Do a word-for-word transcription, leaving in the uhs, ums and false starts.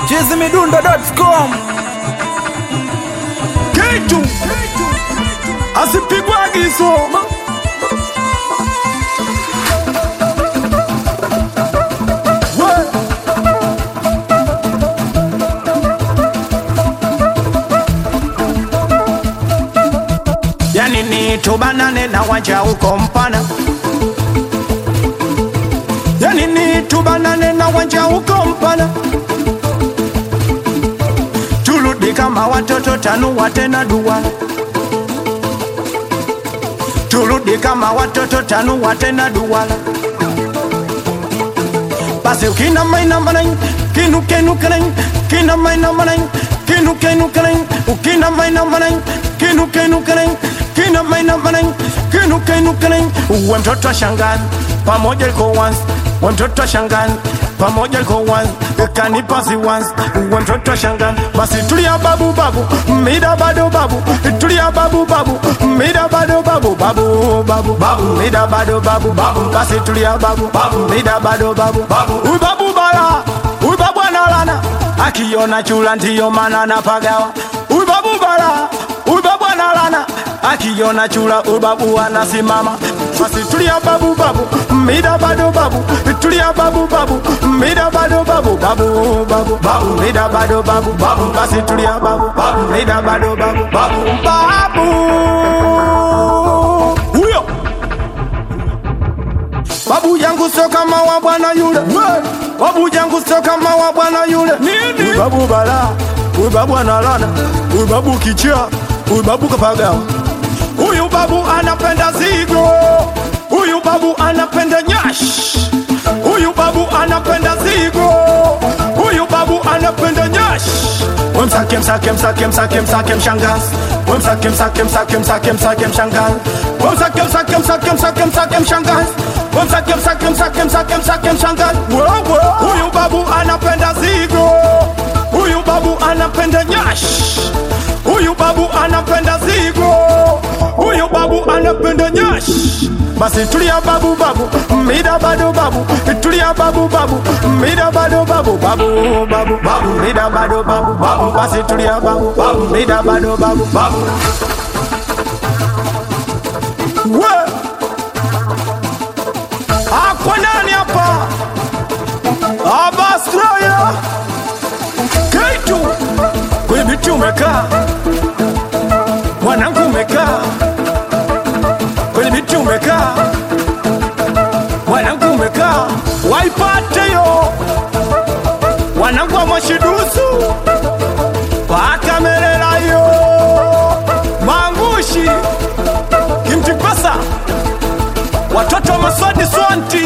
chizimidundo dot com. Kitu asipigwa agizo yani ni tubanane na wanja uko mpana, yani ni tubanane na wanja uko mpana, turudi kama watoto tanua tena dua, turudi kama watoto tanua tena duwala. Basi ukina maina manai kinu kenu kanai kina maina manai kinu kenu kanai ukina maina manai kinu kenu kanai kina maina manai kinu kenu kanai. Uwe mtoto wa shangazi pamoja liko once, uwe mtoto wa shangazi pamoja liko once, kanipa si once. Uwe mtoto wa shangazi basi tulia babu babu mida bado babu, tulia babu babu mida bado babu babu babu babu mida bado babu babu basi tulia babu babu mida bado babu babu. Uy babu bala uy babu analana akiona chula ndiyo maana anapagawa. Uy babu bala uy babu analana akiona chula uy babu anasimama. Basi tulia babu babu mida bado babu, tulia babu babu mida bado babu babu babu babu mida bado babu babu basi tulia babu babu mida bado babu babu babu. Huyo babu yangu sio kama wa bwana yule, babu yangu sio kama wa bwana yule. Nini? Uy babu bala uy babu analana uy babu kicha uy babu kapagawa. Huyu babu anapenda zigo, huyu babu anapenda nyash, huyu babu anapenda zigo, huyu babu anapenda nyash. Wemsake msake msake msake msake mshangazi, wemsake msake msake msake msake mshangazi, wemsake msake msake msake msake mshangazi, wemsake msake msake msake msake mshangazi. Huyu babu anapenda zigo, huyu babu anapenda nyash, huyu babu anapenda zigo, huyu babu anapenda nyash. Basi tulia babu babu mida bado babu, tulia babu babu mida bado babu babu babu babu mida bado babu babu basi tulia babu babu mida bado babu babu. We akwa nani hapa Abastroya Kitu kwenye biti umekaa, mwanangu umekaa kwenye biti umekaa, mwanangu umekaa, waipate yo wanangu wa Mashidusu wakamerela yo mangushi kimtipasa watoto wa Maswadi Swanti